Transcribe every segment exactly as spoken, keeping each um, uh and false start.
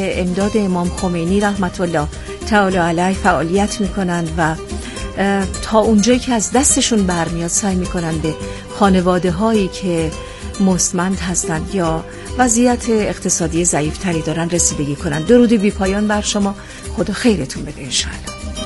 امداد امام خمینی رحمت الله تعالی علیه فعالیت میکنن و تا اونجایی که از دستشون برمیاد سعی میکنن به خانواده هایی که مستمند هستند یا وضعیت اقتصادی ضعیفتری دارن رسیدگی کنن. درود بی پایان بر شما، خدا خیرتون بده انشاءالله.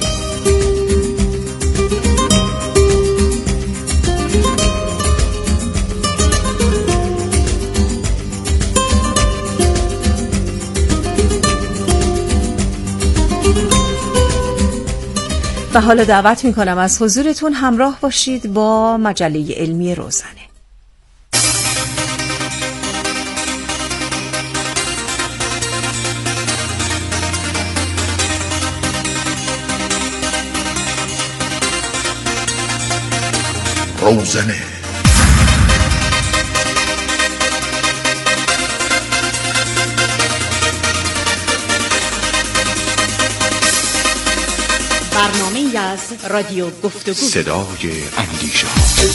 و حالا دعوت میکنم از حضورتون همراه باشید با مجله علمی روزنه. روزنه برنامه از رادیو گفتگو، صدای اندیشه.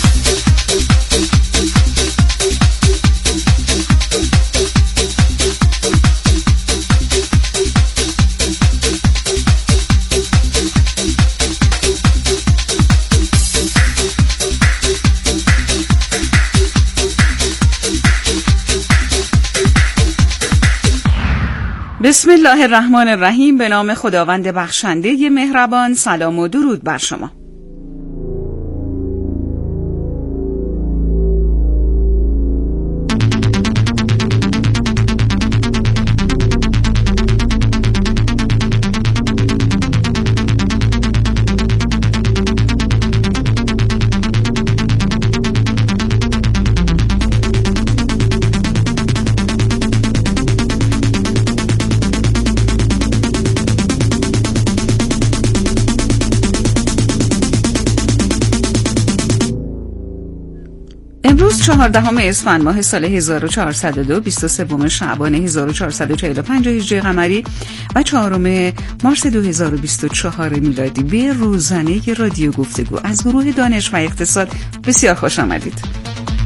بسم الله الرحمن الرحیم. به نام خداوند بخشنده مهربان. سلام و درود بر شما. امروز چهاردهم اسفند ماه سال هزار و چهارصد و دو، بیست و سوم شعبان هزار و چهارصد و چهل و پنج هجری قمری و چهارم مارس دو هزار و بیست و چهار میلادی به روزنه رادیو گفتگو از گروه دانش و اقتصاد بسیار خوش آمدید.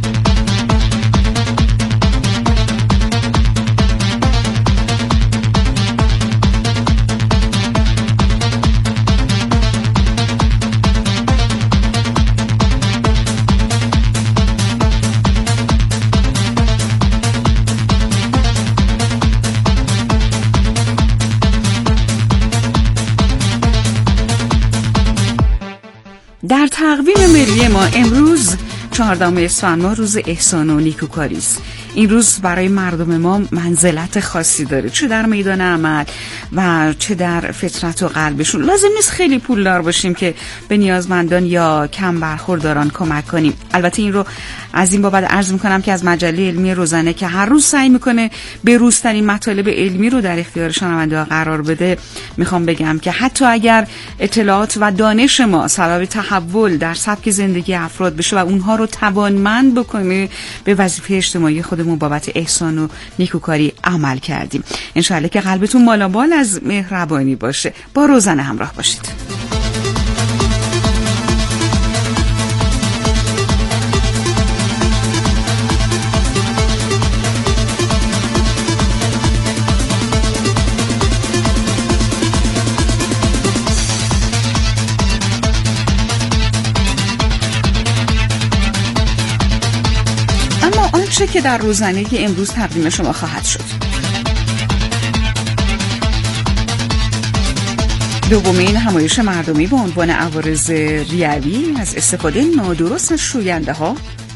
در تقویم ملی ما امروز چهاردهم اسفند ماه روز احسان و نیکوکاری است. این روز برای مردم ما منزلت خاصی داره، چه در میدان عمل و چه در فطرت و قلبشون. لازم نیست خیلی پولدار باشیم که به نیازمندان یا کم برخورداران کمک کنیم. البته این رو از این بابت عرض میکنم که از مجله علمی روزنه که هر روز سعی میکنه به روزترین مطالب علمی رو در اختیار شنونده‌ها قرار بده، میخوام بگم که حتی اگر اطلاعات و دانش ما سبب تحول در سبک زندگی افراد بشه و اونها رو توانمند بکنه، به وظیفه اجتماعی خودمون بابت احسان و نیکوکاری عمل کردیم. انشالله که قلبتون مالامال از مهربانی باشه. با روزنه همراه باشید. آنچه که در روزنه امروز تقدیم شما خواهد شد: دومین همایش مردمی با عنوان عوارض ریوی از استفاده نادرست از شوینده ها،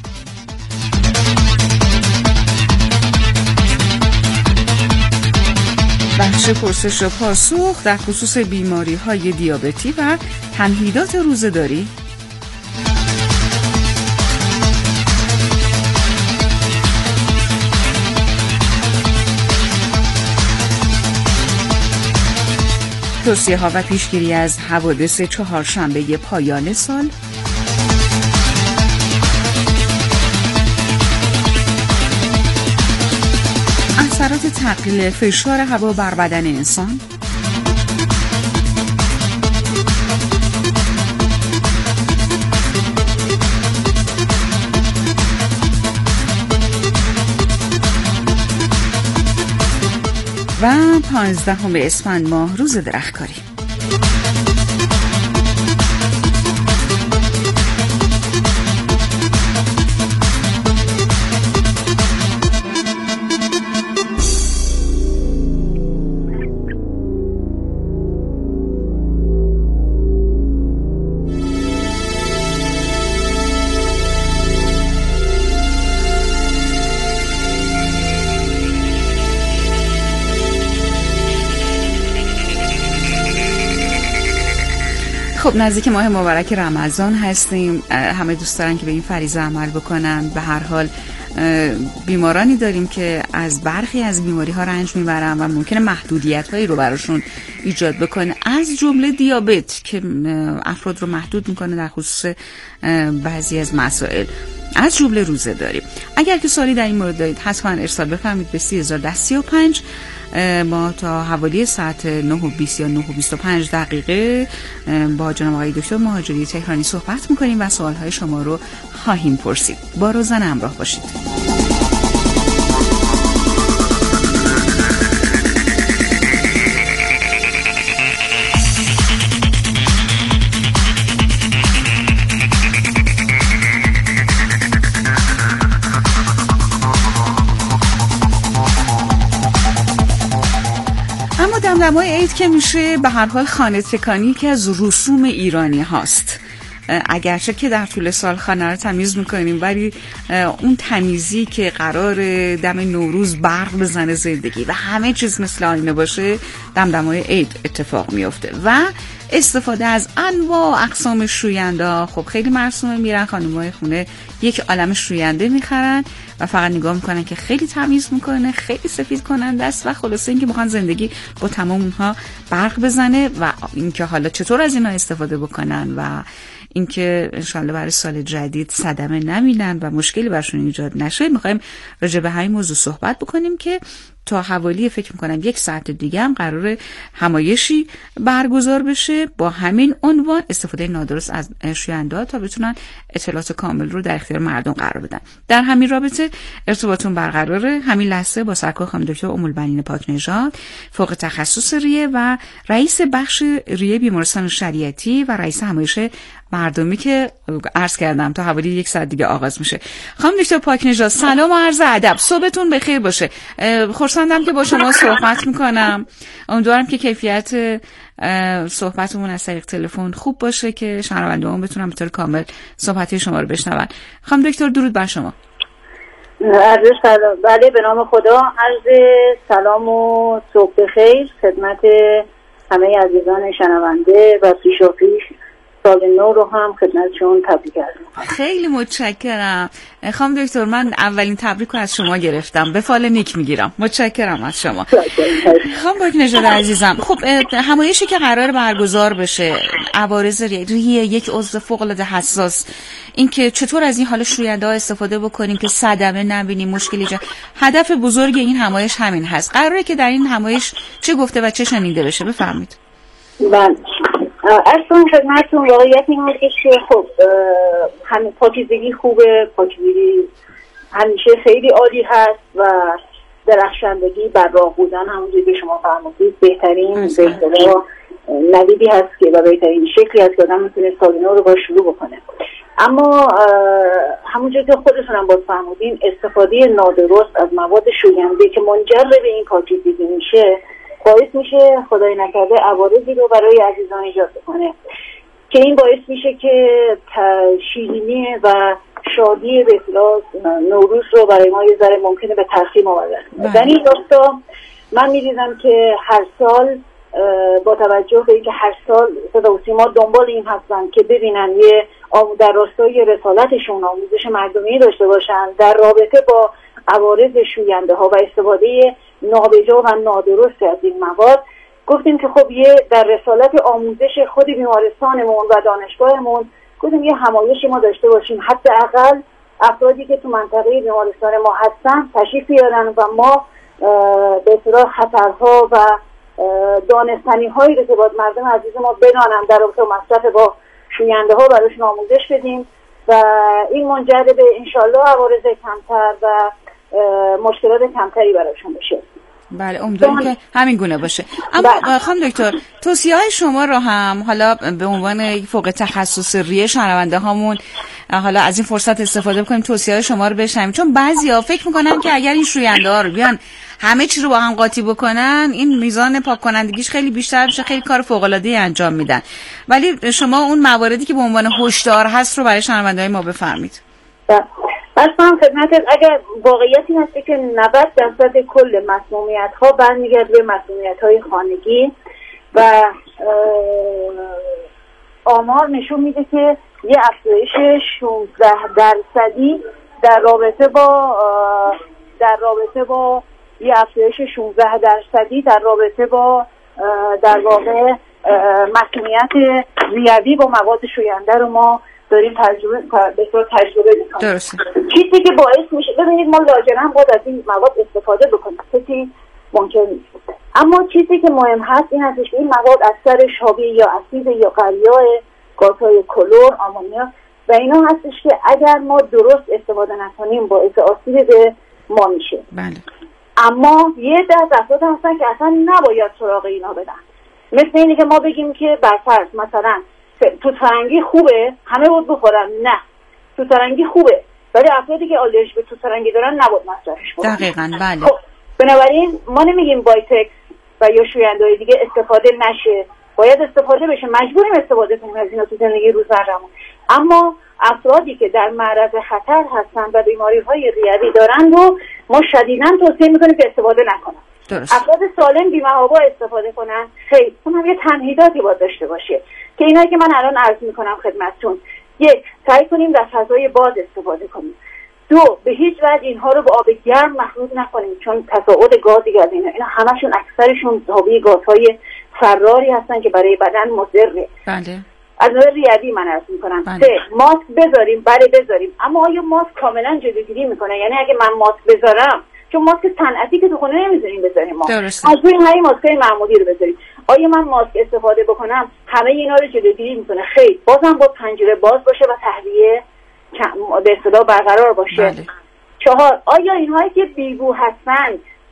بخش پرسش و پاسخ در خصوص بیماری های دیابتی و تمهیدات روزه‌داری، توصیه ها و پیشگیری از حوادث چهارشنبه پایان سال، اثرات تقلیل فشار هوا بر بدن انسان، و و پانزدهم اسفند ماه روز درختکاری. خب نزدیک ماه مبارک رمضان هستیم. همه دوست دارن که به این فریضه عمل بکنن. به هر حال بیمارانی داریم که از برخی از بیماری ها رنج میبرن و ممکنه محدودیت هایی رو براشون ایجاد بکنه، از جمله دیابت که افراد رو محدود میکنه در خصوص بعضی از مسائل، از جمله روزه داریم. اگر که سوالی در این مورد دارید حتما ارسال بفرمایید به سی هزار و سی و پنج. ما تا حوالی ساعت نه و بیست یا نه و بیست و پنج دقیقه با جناب آقای دکتر مهاجری تهرانی صحبت میکنیم و سوالهای شما رو خواهیم پرسید. با روزن همراه باشید. دمدمای عید که میشه به هر حال خانه تکانی که از رسوم ایرانی هاست. اگرچه که در طول سال خانه رو تمیز میکنیم، ولی اون تمیزی که قرار دم نوروز برق بزنه زندگی و همه چیز مثل آینه باشه، دمدمای عید اتفاق میفته و استفاده از انواع اقسام شوینده. خب خیلی مرسومه، میرن خانم‌های خونه یک عالم شوینده میخرن و فقط نگاه میکنن که خیلی تمیز میکنه، خیلی سفید کننده است و خلاصه اینکه میخوان زندگی با تمام اونها برق بزنه و اینکه حالا چطور از اینا استفاده بکنن و اینکه انشالله برای سال جدید صدمه نبینن و مشکلی برشون ایجاد نشه. میخوایم راجع به همین موضوع صحبت بکنیم که تا حوالی فکر میکنم یک ساعت دیگه هم قراره همایشی برگزار بشه با همین عنوان، استفاده نادرست از شوینده تا بتونن اطلاعات کامل رو در اختیار مردم قرار بدن. در همین رابطه ارتباطون برقراره. همین لحظه با سرکار خانم دکتر ام البنین پاکنژاد، فوق تخصص ریه و رئیس بخش ریه بیمارستان شریعتی و رئیس همایش مردمی که عرض کردم تا حوالی یک ساعت دیگه آغاز میشه. خانم دکتر پاکنژاد سلام و عرض ادب، صبحتون بخیر باشه. خوشحالم که با شما صحبت میکنم. امیدوارم که کیفیت صحبتمون از طریق تلفن خوب باشه که شنونده‌ها بتونن به طور کامل صحبت شما رو بشنون. خانم دکتر درود بر شما. عرض سلام. بله به نام خدا، عرض سلام و صبح بخیر خدمت همه عزیزان شنونده و پیشاپیش سال نو رو هم خدمتشون تبریک عرض. خیلی متشکرم خانم دکتر. من اولین تبریک رو از شما گرفتم، به فال نیک میگیرم. متشکرم از شما خانم پاکنژاد عزیزم. خب همایشی که قرار برگزار بشه، عوارض ریه یک عضو فوق العاده حساس، اینکه چطور از این حال شوینده ها استفاده بکنیم که صدمه نبینیم، مشکلی جا. هدف بزرگ این همایش همین هست. قراره که در این همایش چه گفته و چه شنیده بشه؟ بفرمایید. بله اصلا خدمتتون واقعیت این هستش که خب همین پاکیزگی خوبه، پاکیزگی همیشه خیلی عالی هست و درخشندگی، براق بودن همونجوری که شما فرمودید بهترین بهترین نویدی هست که و بهترین شکلی هست که آدم میتونه سال نو رو با شروع بکنه. اما همونجوری که خودتون هم باز فرمودین، استفاده نادرست از مواد شوینده که منجر به این پاکیزگی میشه باعث میشه خدای نکرده عوارضی رو برای عزیزان ایجاد کنه که این باعث میشه که شیرینی و شادی به اصطلاح نوروز رو برای ما یه ذره ممکنه به تلخی مبدل. در این راستا من می‌دیدم که هر سال با توجه به اینکه هر سال صدا و سیما دنبال این هستن که ببینن یه در راستای رسالتشون آموزش مردمی داشته باشن در رابطه با عوارض شوینده ها و استفاده نابجا و نادرست از این مواد، گفتیم که خب یه در رسالت آموزش خود بیمارستانمون و دانشگاهمون گفتیم یه همایشی ما داشته باشیم، حداقل افرادی که تو منطقه بیمارستان ما هستن تشریف بیارن و ما به اصطلاح خطرها و دانستنی هایی رو که باید مردم عزیز ما بدانن در رابطه با مصرف با شوینده ها براشون آموزش بدیم و این منجر به انشالله عوارض کمتر و مشکلات کمتری براشون بشه. بله امیدواریم که همین گونه باشه. اما خانم دکتر توصیه‌های شما رو هم حالا به عنوان فوق تخصص ریه شنونده هامون حالا از این فرصت استفاده بکنیم توصیه‌های شما رو بشنویم، چون بعضیا فکر میکنن که اگر این شوینده ها رو بیان همه چی رو با هم قاطی بکنن این میزان پاک کنندگیش خیلی بیشتر بشه، خیلی کار فوق العاده انجام میدن. ولی شما اون مواردی که به عنوان هشدار هست رو برای شنونده‌های ما بفرمایید. اصلا خدمت اگر واقعیتی هستی که نود درصد کل مسمومیت ها برمیگرده به مسمومیت های خانگی و آمار نشون میده که یه افزایش شانزده درصدی در رابطه با در رابطه با یه افزایش شانزده درصدی در رابطه با در واقع مسمومیت ریوی با مواد شوینده رو ما داریم تجربه به صورت تجربه می‌کنیم. درسته. چیزی که باعث میشه ببینید ما لاجرم باید از این مواد استفاده بکنیم، چیزی ممکن نیست. اما چیزی که مهم هست این هستش که این مواد اثر شابی یا اسید یا قلیاه گازهای کلور، آمونیا و اینا هستش که اگر ما درست استفاده نکنیم باعث آسیب به ما میشه. بله. اما یه دست افراد هستن که اصلا نباید سراغ اینا بدن. مثل اینه که ما بگیم که برفرض مثلا توت فرنگی خوبه همه بود بخورن، نه توت فرنگی خوبه ولی افرادی که آلرژی به توت فرنگی دارن نباید مصرفش کنن. دقیقاً بله. خب بنابراین ما نمیگیم وایتکس و یا شوینده‌های دیگه استفاده نشه، باید استفاده بشه، مجبوریم استفاده کنیم از اینا تو زندگی روزمره‌مون. اما افرادی که در معرض خطر هستن و بیماری‌های ریوی دارن رو ما شدیداً توصیه می‌کنیم که استفاده نکنن. درست. افراد سالم بی‌محابا استفاده کنن. خیلی اون هم یه تمهیداتی باید داشته باشه که اینایی که من الان عرض میکنم خدمتتون. یک، سعی کنیم در فضای باز استفاده کنیم. دو، به هیچ وجه اینها رو به آب گرم مخلوط نکنیم چون تصاعد گازی از اینا اینا همشون اکثرشون حاوی گازهای فراری هستن که برای بدن مضره. بله. از نظر ریوی من عرض میکنم. بله. سه، ماسک بذاریم. بله بذاریم. اما آیا ماسک کاملا جلوگیری میکنه؟ یعنی اگه من ماسک بذارم، چون ماسک صنعتی که تو خونه نمیذاریم بذاریم، ما از روی همین ماسکای معمولی رو بذاریم. آیا من ماسک استفاده بکنم همه اینا رو جلوگیری میکنه؟ خیر، بازم با پنجره باز باشه و تهویه به اصطلاح برقرار باشه. بله. چهار، آیا اینهایی که بیبو هستن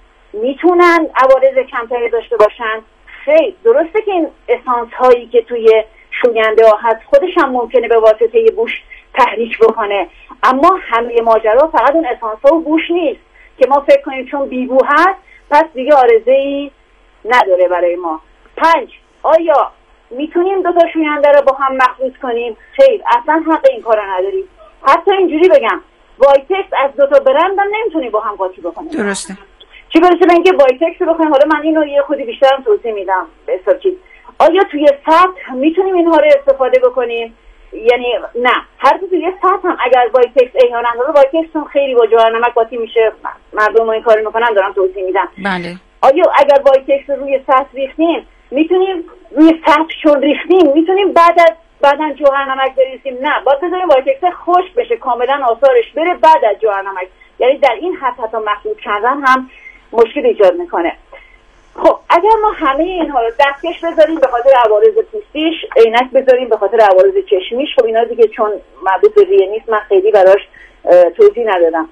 میتونن عوارض کمتری داشته باشن؟ خیر، درسته که این اسانس هایی که توی شوینده ها هست خودش هم ممکنه به واسطه بوش تحریک بکنه، اما همه ماجرا فقط اون اسانس ها و بوش نیست که ما فکر کنیم چون بیبو هست پس دیگه عارضه‌ای نداره برای ما. پنج، آیا میتونیم دو تا شوینده رو با هم مخلوط کنیم؟ خیر، اصلا حق این کارو نداریم. حتی اینجوری بگم وایتکس از دو تا برند هم نمیتونی با هم قاطی بکنیم. درسته. چی برسه به اینکه وایتکس رو بخوایم، حالا من اینو یه خودی بیشترم توضیح میدم به حساب چیز. آیا توی سطح میتونیم اینها رو استفاده بکنیم؟ یعنی نه، هر دو توی سطح هم اگر وایتکس احیانا رو وایتکس هم خیلی با جوهر نمک قاطی میشه، مردم این کارو میکنن، دارم توضیح میدم. بله. آیا اگر وایتکس رو روی سطح ریختیم میتونیم روی سطح چون ریختیم میتونیم بعد از بعداً جوهر نمک بریزیم؟ نه، باید بذاریم وایتکس خشک بشه کاملا آثارش بره بعد از جوهر نمک. یعنی در این حد حتی مخلوط کردن هم مشکل ایجاد میکنه. خب اگر ما همه اینها رو دستکش بذاریم به خاطر عوارض پوستیش، عینک بذاریم به خاطر عوارض چشمیش، خب اینا دیگه چون مربوط به ریه نیست من خیلی براش توضیح ندادم.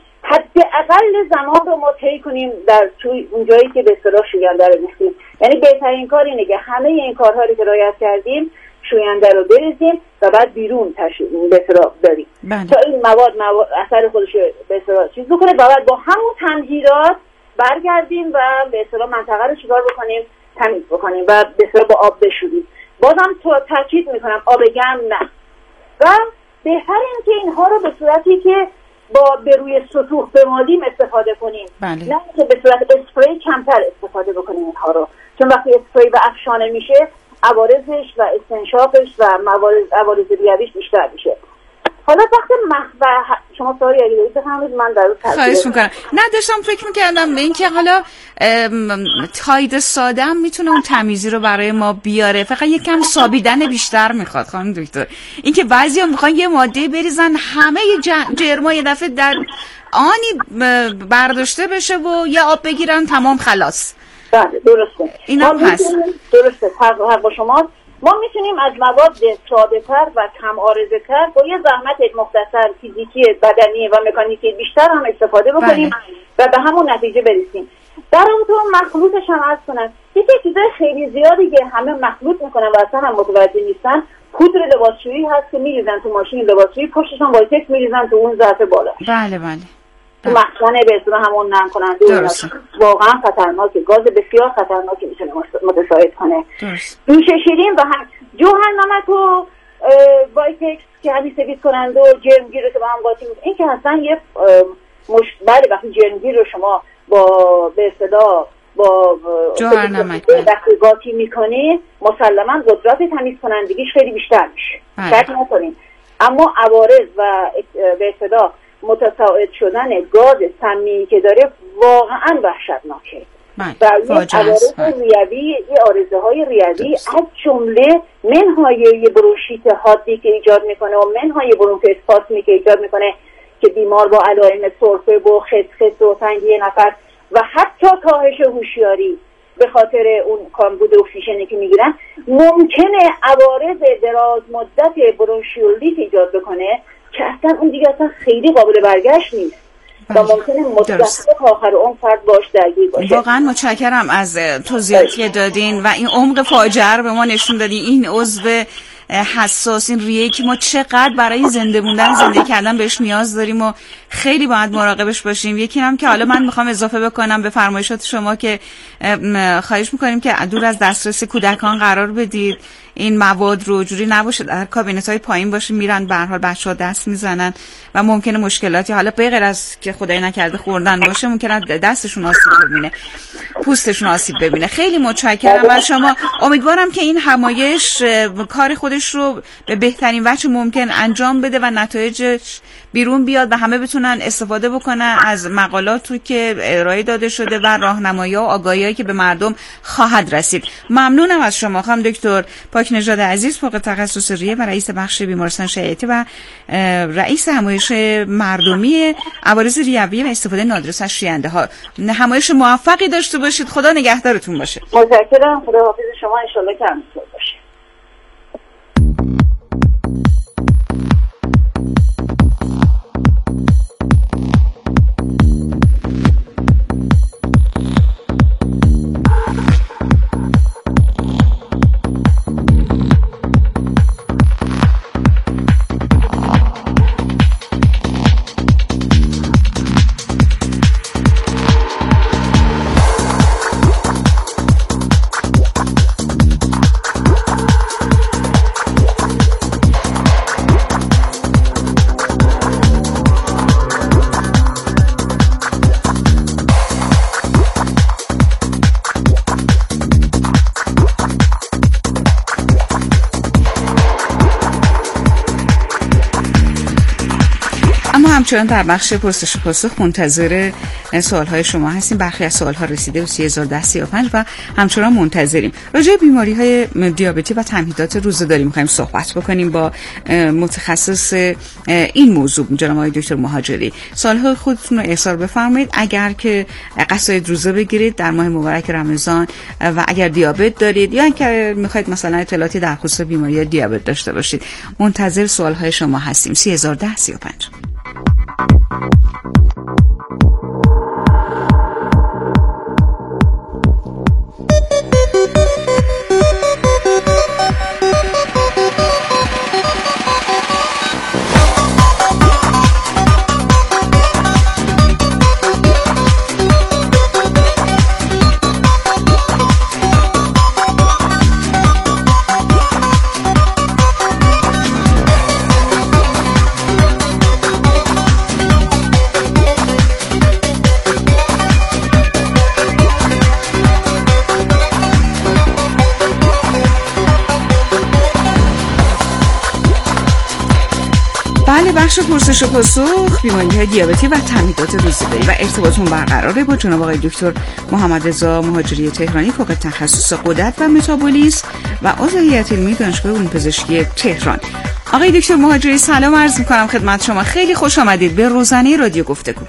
حداقل زمان رو ما طی کنیم در توی اون جایی که به اصطلاح شوینده رو ریختیم. یعنی بهترین کار اینه که همه این کارها رو که رعایت کردیم شوینده رو بریزیم و بعد بیرون تشریح به اصطلاح بریم تا این مواد, مواد اثر خودش به اصطلاح چیز بکنه و بعد با همون تمهیدات برگردیم و به اصطلاح منطقه رو چیکار بکنیم؟ تمیز بکنیم و به اصطلاح با آب بشوریم. بازم تو تاکید میکنم آب گرم نه. و بهتر این که اینها رو به صورتی که با به روی سطوح بمالیم استفاده کنیم. بله. نه که به صورت اسپری کمتر استفاده بکنیم اینها رو، چون وقتی اسپری و افشانه میشه عوارضش و استنشاقش و موارد عوارض ریویش بیشتر میشه. حالا وقت محو شما سوالی اگه دارید بفرمایید من در اون خواهش میکنم. نه داشتم فکر میکردم به این که حالا تاید ساده هم میتونه اون تمیزی رو برای ما بیاره، فقط یکم سابیدن بیشتر میخواد خانم دکتر. این که بعضیا میخوان یه ماده بریزن همه جرما یه دفعه در آنی برداشته بشه و یه آب بگیرن تمام خلاص. بله درسته. این هم هست. درسته. حق با شما. ما میتونیم از مواد ساده تر و کم عارضه تر با یه زحمت مختصر فیزیکی بدنی و مکانیکی بیشتر هم استفاده بکنیم. بله. و به همون نتیجه برسیم. در اون تو مخلوطش هم عرض کنم یکی چیزای خیلی زیادی که همه مخلوط میکنن و اصلا هم متوجه نیستن. پودر لباسشویی هست که میریزن تو ماشین لباسشویی، پشتش هم وایتکس میریزن تو اون ظرف بالا. بله بله. تو مخزن به اصطلاح همون نم کننده واقعا خطرناکه، گاز بسیار خطرناکی میتونه متساعد کنه. دوش شیرین و هم جوهر نمک و وایتکس که همین سفید کننده و جرمگیر رو که با هم قاطی میکنه، این که اصلا یه مش... بله وقتی جرمگیر رو شما با به اصطلاح با جوهر نمک وقتی قاطی میکنی مسلما قدرت تمیز کنندگیش خیلی بیشتر میشه، شک نکنین. اما عوارض و به اصطلاح متساعد شدن گاز سمی که داره واقعا وحشتناکه و این عوارض ریوی، این عارضه های ریوی از جمله منهای برونشیت حادی که ایجاد میکنه و منهای برونکواسپاسمی که ایجاد میکنه که بیمار با علائم سرفه و خسخس و تنگی نفس و حتی کاهش هوشیاری به خاطر اون کمبود اکسیژنی که میگیرن ممکنه عوارض دراز مدت برونشیولیت ایجاد بکنه که اصلا اون دیگه اصلا خیلی قابل برگشت نیست و ممکنه مطلق آخر اون فرد باش درگیر باشه. واقعا متشکرم از توضیحاتی که دادین و این عمق فاجعه رو به ما نشون دادین. این عضو حساس، این ریه که ما چقدر برای زنده موندن زنده کردن بهش نیاز داریم و خیلی باید مراقبش باشیم. یکی هم که حالا من میخوام اضافه بکنم به فرمایشات شما که خواهش میکنیم که دور از دسترس کودکان قرار بدید، این مواد رو جوری نباشه در کابینت‌های پایین باشه میرن به هر حال بچه‌ها دست میزنن و ممکنه مشکلاتی حالا به غیر از که خدای نکرده خوردن باشه ممکنه دستشون آسیب ببینه، پوستشون آسیب ببینه. خیلی متشکرم از شما. امیدوارم که این همایش کار خودش رو به بهترین وجه ممکن انجام بده و نتایجش بیرون بیاد و همه بتونن استفاده بکنن از مقالاتی که ارائه داده شده و راهنمایی‌ها و آگاهی‌هایی که به مردم خواهد رسید. ممنونم از شما خانم دکتر پاکنژاد عزیز، فوق تخصص ریه و رئیس بخش بیمارستان شیعیتی و رئیس همایش مردمی عوارض ریوی و استفاده نادرست از شینده‌ها. همایش موفقی داشته باشید. خدا نگهدارتون باشه. متشکرم. خدا حافظ شما. ان شاءالله که همینطور باشه. همچنان در بخش پرسش و پاسخ منتظر سوال‌های شما هستیم. برخی از سوال‌ها رسیده به سه هزار و ده سی و پنج و همچنان منتظریم. راجع به بیماری‌های دیابتی و تمهیدات روزه‌داری می‌خوایم صحبت بکنیم با متخصص این موضوع جناب آقای دکتر مهاجری. سوال‌های خودتون رو ارسال بفرمایید. اگر که قصد روزه بگیرید در ماه مبارک رمضان و اگر دیابت دارید یا اگر می‌خواید مثلا اطلاعاتی در خصوص بیماری دیابت داشته باشید، منتظر سوال‌های شما هستیم. سه هزار و ده سی و پنج. بخش پرسش و پاسخ بیماری‌های دیابتی و تمهیدات روزه‌داری و ارتباطمون برقراره با جناب آقای دکتر محمد رضا مهاجری تهرانی، فوق تخصص غدد و متابولیسم و عضو هیئت علمی دانشگاه علوم پزشکی تهران. آقای دکتر مهاجری سلام عرض می‌کنم خدمت شما. خیلی خوش آمدید به روزنه رادیو گفتگو.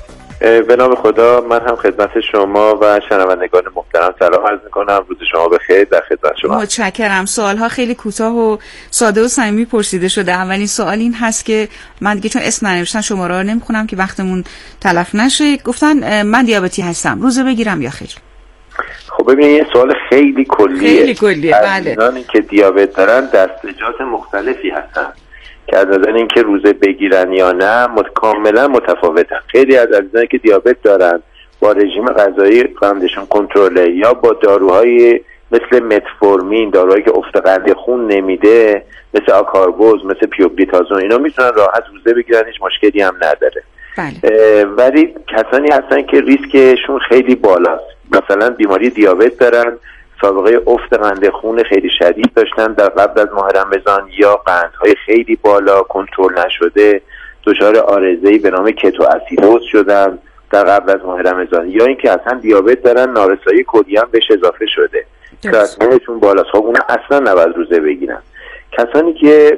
به نام خدا، من هم خدمت شما و شنوندگان محترم سلام عرض میکنم. روز شما بخیر. در خدمت شما. متشکرم. سوالها خیلی کوتاه و ساده و صمیمی پرسیده شده. اولین سوال این هست که من دیگه چون اسم ننوشتن شماره رو نمیخونم که وقتمون تلف نشه. گفتن من دیابتی هستم، روزه بگیرم یا خیر؟ خب ببینید، یه سوال خیلی کلیه. خیلی کلیه. بله. اینانی که دیابت دارن دستجات مختلفی هستن که از نظر اینکه روزه بگیرن یا نه مت... کاملا متفاوتن. خیلی از عزیزانی که دیابت دارن با رژیم غذایی قندشون کنترله یا با داروهای مثل متفورمین، داروهایی که افت قند خون نمیده، مثل آکاربوز، مثل پیوگلیتازون، اینا میتونن راحت روزه بگیرن، هیچ مشکلی هم نداره. بله. ولی کسانی هستن که ریسکشون خیلی بالاست، مثلا بیماری دیابت دارن، سابقه افت قند خون خیلی شدید داشتن در قبل از ماه رمضان، یا قندهای خیلی بالا کنترل نشده دچار عارضه‌ای به نام کتو اسیدوز شدن در قبل از ماه رمضان، یا اینکه اصلا دیابت دارن، نارسایی کلیه هم بهش اضافه شده، قندشون بالاست. خب اونا اصلا نباید روزه بگیرن. کسانی که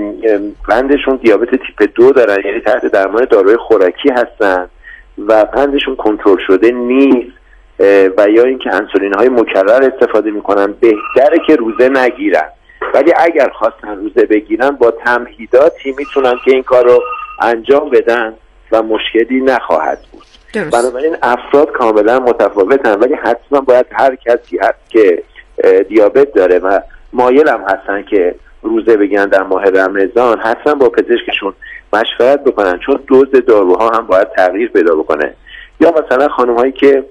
قندشون دیابت تیپ دو دارن، یعنی تحت درمان داروی خوراکی هستن و قندشون کنترل شده نیست و یا اینکه انسولین های مکرر استفاده میکنن، بهتره که روزه نگیرن. ولی اگر خواستن روزه بگیرن با تمهیداتی میتونن که این کار رو انجام بدن و مشکلی نخواهد بود. درست. بنابراین افراد کاملا متفاوتن، ولی حتما باید هر کسی هست که دیابت داره و مایل هم هستن که روزه بگیرن در ماه رمضان، حتما با پزشکشون مشورت بکنن، چون دوز داروها هم باید تغییر پیدا بکنه. یا مثلا خانم هایی که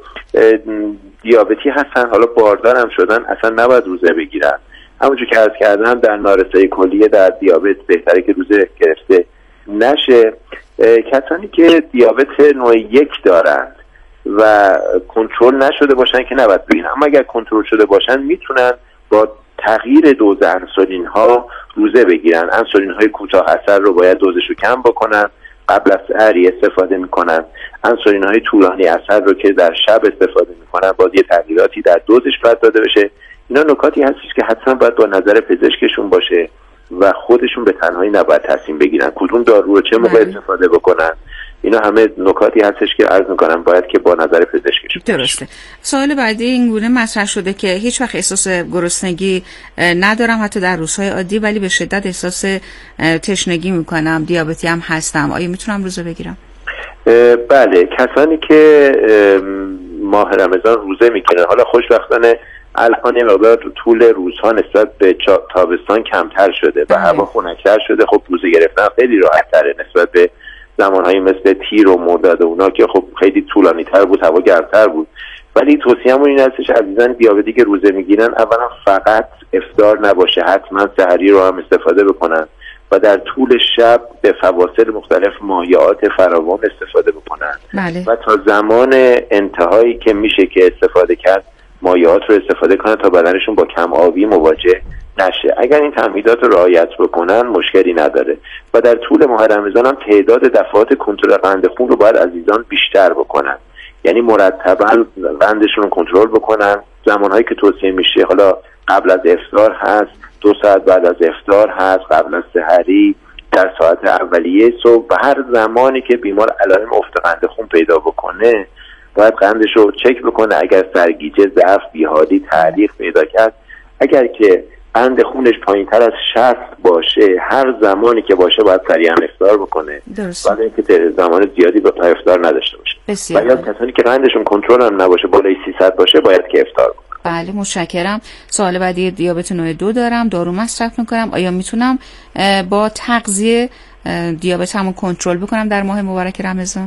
دیابتی هستن، حالا باردار هم شدن، اصلا نباید روزه بگیرن. همونجور که عرض کردم در نارسایی کلیه در دیابت بهتره که روزه گرفته نشه. کسانی که دیابت نوع یک دارند و کنترل نشده باشن که نباید بگیرن، اما اگر کنترل شده باشن میتونن با تغییر دوز انسولین ها روزه بگیرن. انسولین های کوتاه اثر رو باید دوزش رو کم بکنن، قبل از سحری استفاده میکنن. انسولین های طولانی اثر رو که در شب استفاده میکنن باز یه تغییراتی در دوزش باید داده بشه. اینا نکاتی هستش که حتما باید با نظر پزشکشون باشه و خودشون به تنهایی نباید تصمیم بگیرن کدوم دارو رو چه موقع استفاده بکنن. اینا همه نکاتی هستش که عرض میکنم باید که با نظر پزشکشون. درسته. سوال بعدی این گونه مطرح شده که هیچ وقت احساس گرسنگی ندارم حتی در روزهای عادی، ولی به شدت احساس تشنگی میکنم، دیابتی هم هستم، آیا میتونم روزه بگیرم؟ بله، کسانی که ماه رمضان روزه میگیرن، حالا خوشبختانه الان یه مقدار طول روزها نسبت به تابستان کمتر شده و هوا خنک‌تر شده، خب روزه گرفتن خیلی راحت تره نسبت به زمانهای مثل تیر و مرداد و اونا که خب خیلی طولانی تر بود، هوا گرمتر بود. ولی توصیه‌مون این هستش عزیزان دیابتی که روزه میگیرن اولا فقط افطار نباشه، حتما سحری رو هم استفاده بکنن و در طول شب به فواصل مختلف مایعات فراوان استفاده بکنن. بله. و تا زمان انتهایی که میشه که استفاده کرد مایعات رو استفاده کنن تا بدنشون با کم آبی مواجه نشه. اگر این تمهیدات رو رعایت بکنن مشکلی نداره. و در طول ماه رمضان هم تعداد دفعات کنترل قند خون رو باید عزیزان بیشتر بکنن، یعنی مرتبا قندشون رو کنترل بکنن. زمانهایی که توصیه میشه حالا قبل از افطار هست، دو ساعت بعد از افطار هست، قبل از سحری، در ساعت اولیه صبح، و هر زمانی که بیمار علائم افت قند خون پیدا بکنه باید قندش رو چک بکنه. اگر سرگیجه، ضعف، بیحالی، تعلیق پیدا کرد، اگر که قند خونش پایین تر از شصت باشه، هر زمانی که باشه باید سریعا افطار بکنه، ولی اینکه زمان زیادی با تا افطار نداشته باشه. و یا کسانی که قندشون کنترل هم نباشه، بالای سیصد باشه، باید که افطار بکنه. بله، متشکرم. سوال بعدی دیابت نوع دو دارم، دارو مصرف میکنم، آیا میتونم با تغذیه دیابتمو کنترل بکنم در ماه مبارک رمضان؟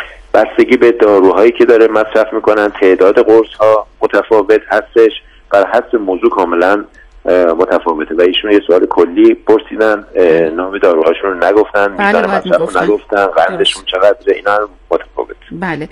بستگی به داروهایی که داره مصرف میکنن، تعداد قرص ها متفاوت هستش، بر حسب موضوع کاملا متفاوته. و ایشون یه سوال کلی پرسیدن، نام داروهاشون رو نگفتن، میزان مصرف رو نگفتن، قندشون چقدره، اینا هم متفاوت. بله.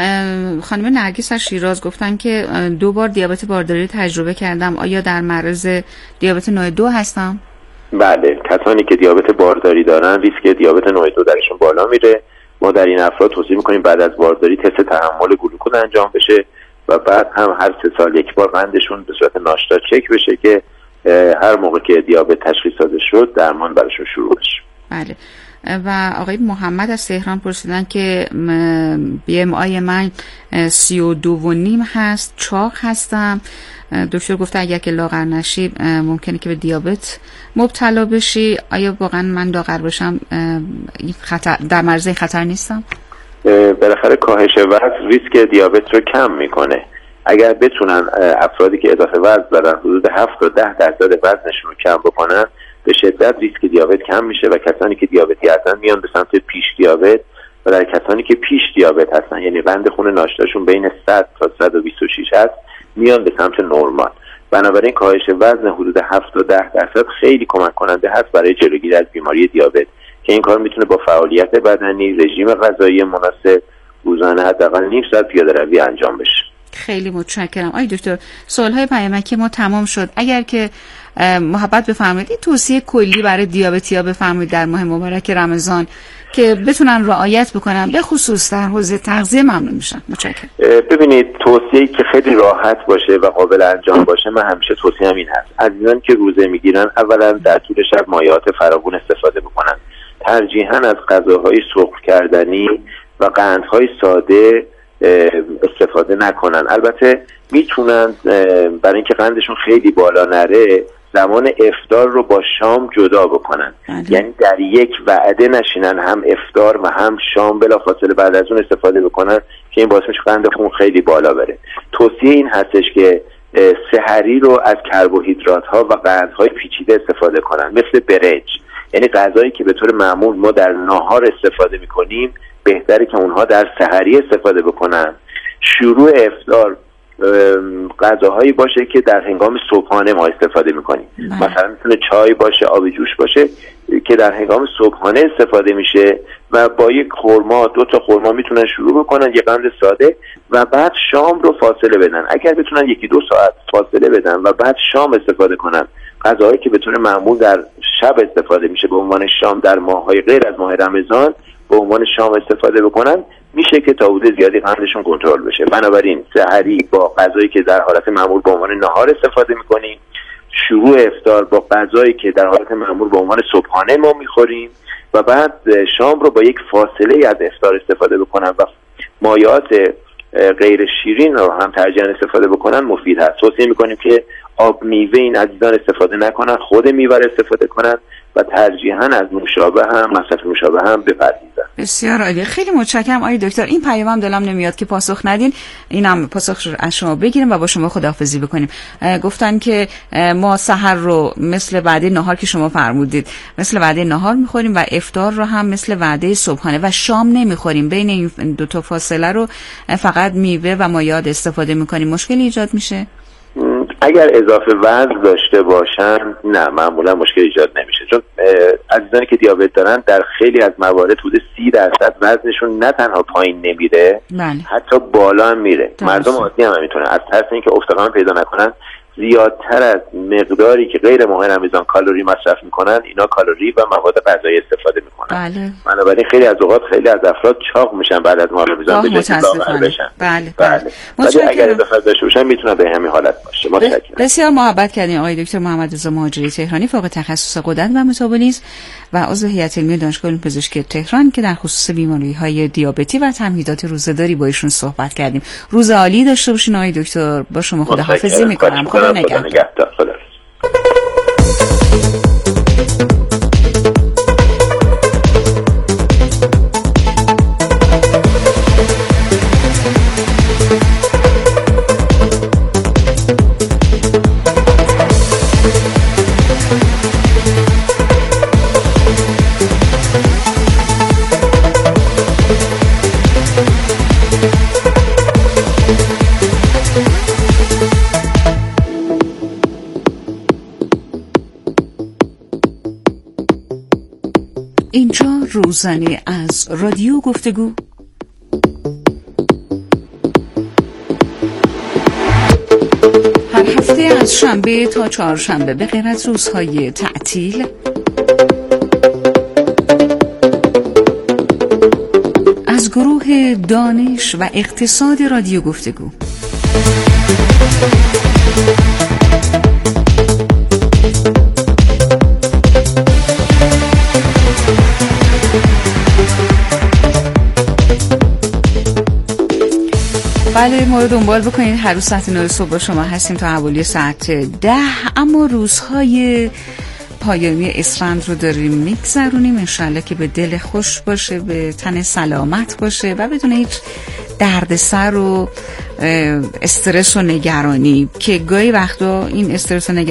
خانم نرگس از شیراز گفتن که دو بار دیابت بارداری تجربه کردم، آیا در معرض دیابت نوع دو هستم؟ بله، کسانی که دیابت بارداری دارن ریسک دیابت نوع دو درشون بالا میره. ما در این افراد توصیه میکنیم بعد از بارداری تست تحمل گلوکوز انجام بشه و بعد هم هر سه سال یک بار قندشون به صورت ناشتا چک بشه که هر موقع که دیابت تشخیص داده شد درمان براشون شروع بشه. بله. و آقای محمد از تهران پرسیدن که بی ام آی من سی و دو و نیم هست، چاق هستم. دکتر گفته اگر که لاغر نشی ممکنه که به دیابت مبتلا بشی. آیا واقعا من لاغر باشم خطر در معرض خطر نیستم؟ بالاخره کاهش وزن ریسک دیابت رو کم میکنه. اگر بتونن افرادی که اضافه وزن دارن حدود هفت تا ده درصد وزنشون رو کم بکنن، به شدت ریسک دیابت کم میشه و کسانی که دیابتی هستن میان به سمت پیش دیابت و در کسانی که پیش دیابت هستن، یعنی قند خون ناشتاشون بین صد تا صد و بیست و شش هست، میان به سمت نرمال. بنابراین کاهش وزن حدود هفت تا ده درصد خیلی کمک کننده هست برای جلوگیری از بیماری دیابت که این کار میتونه با فعالیت بدنی، رژیم غذایی مناسب، روزانه حداقل نیم ساعت پیاده روی انجام بشه. خیلی متشکرم. آی دکتر، سوال‌های پیامکی ما تمام شد. اگر که محبت بفرمایید توصیه کلی برای دیابتی‌ها بفرمایید در ماه مبارک رمضان که بتونن رعایت بکنن، به خصوص در حوزه تغذیه. ممنون میشم. متشکرم. ببینید، توصیه‌ای که خیلی راحت باشه و قابل انجام باشه، من همیشه توصیه‌ام این هست: عزیزان که روزه میگیرن اولا در طول شب مایعات فراوان استفاده بکنن، ترجیحاً از غذاهای سرخ کردنی و قندهای ساده استفاده نکنن. البته میتونن برای اینکه قندشون خیلی بالا نره زمان افطار رو با شام جدا بکنن. بله. یعنی در یک وعده نشینن، هم افطار و هم شام بلافاصله بعد از اون استفاده بکنن که این باعث میشه قند خون خیلی بالا بره. توصیه این هستش که سحری رو از کربوهیدرات ها و قندهای پیچیده استفاده کنن، مثل برنج، یعنی غذایی که به طور معمول ما در ناهار استفاده میکنیم بهتره که اونها در سحری استفاده بکنن. شروع افطار غذاهایی باشه که در هنگام صبحانه ما استفاده میکنیم. مثلا میتونه چای باشه، آب جوش باشه که در هنگام صبحانه استفاده میشه و با یک خرما، دو تا خرما میتونن شروع بکنن، یک قند ساده، و بعد شام رو فاصله بدن. اگر بتونن یکی دو ساعت فاصله بدن و بعد شام استفاده کنن، غذاهایی که به طور معمول در شب استفاده میشه به عنوان شام در ماه‌های غیر از ماه رمضان به عنوان شام استفاده بکنن، میشه که تا حدود زیادی قندشون کنترل بشه. بنابراین سحری با غذایی که در حالت معمول به عنوان نهار استفاده میکنیم، شروع افطار با غذایی که در حالت معمول به عنوان صبحانه ما میخوریم، و بعد شام رو با یک فاصله از افطار استفاده بکنن و مایعات غیر شیرین رو هم ترجیحاً استفاده بکنن مفید هست. توصیه میکنیم که آب میوه این عزیزان استفاده نکنن، خود میوه استفاده کنن و ترجیحاً از نوشابه هم، مصرف نوشابه هم بپرهیزن. بسیار عالی. خیلی متشکرم آقای دکتر. این پیامم دلم نمیاد که پاسخ ندین، اینم پاسخ رو از شما بگیریم و با شما خداحافظی بکنیم. گفتن که ما سحر رو مثل وعده نهار که شما فرمودید مثل وعده نهار میخوریم و افطار رو هم مثل وعده صبحانه و شام نمیخوریم. بین این دو تا فاصله رو فقط میوه و مایعات استفاده میکنیم. مشکلی ایجاد میشه؟ اگر اضافه وزن داشته باشن نه، معمولا مشکل ایجاد نمیشه، چون عزیزانی که دیابت دارن در خیلی از موارد حدود سی درصد وزنشون نه تنها پایین نمیره، بله، حتی بالا هم میره. مردم عادی هم میتونن از ترس اینکه افتقان پیدا نکنن زیادتر از مقداری که غیر ماه رمضان کالری مصرف میکنن، اینا کالری و مواد غذایی استفاده میکنن. بله. بنابراین خیلی از اوقات خیلی از افراد چاق میشن بعد از ماه رمضان به جای لاغر بشن. بله. بله. ولی اگر اضافه داشته باشن میتونه به همین حالت باشه. متشکرم. بسیار محبت کردین آقای دکتر محمد رضا مهاجری تهرانی، فوق تخصص غدد و متابولیسم و عضو هیئت علمی دانشگاه علوم پزشکی تهران که در خصوص بیماری‌های دیابتی و تمهیدات روزه‌داری با ایشون صحبت کردیم. روز عالی داشته باشین آقای دکتر. با شما خداحافظی می‌کنم. خدا نگهدار. نگهدار. خدا. اینجا روزنه از رادیو گفتگو. هر هفته از شنبه تا چهارشنبه به غیر از روزهای تعطیل از گروه دانش و اقتصاد رادیو گفتگو بله ما رو دنبال بکنید. هر روز ساعت نه صبح با شما هستیم تا حوالی ساعت ده. اما روزهای پایانی اسفند رو داریم میگذرونیم. انشالله که به دل خوش باشه، به تن سلامت باشه و بدون هیچ دردسر و استرس و نگرانی، که گاهی وقتا این استرس و نگرانی